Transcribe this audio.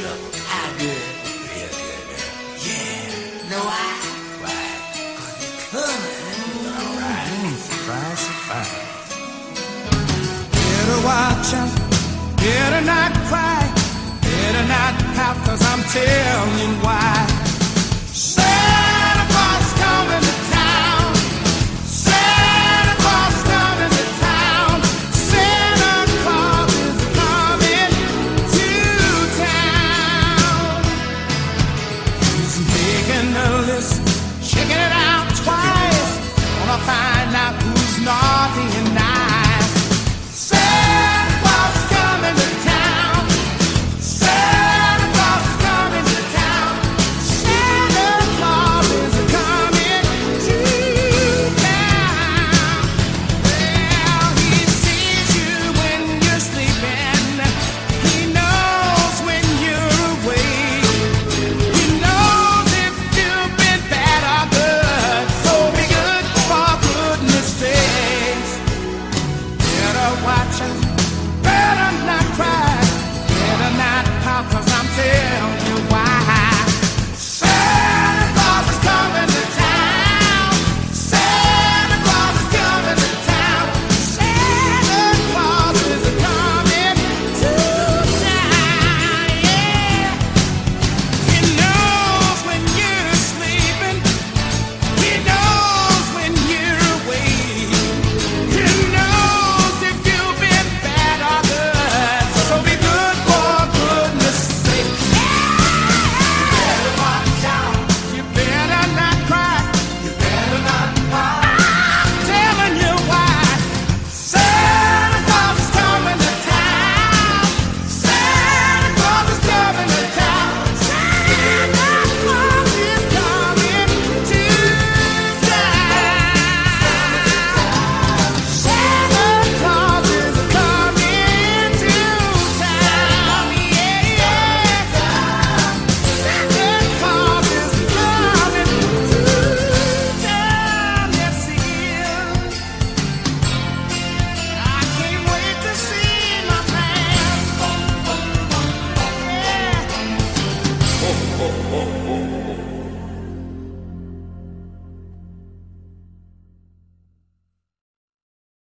How good? Real good, girl. Yeah. Know why? Why? 'Cause you're coming. All right. Surprise, surprise. Better watch out. Better not cry. Better not pout, 'cause I'm telling you why.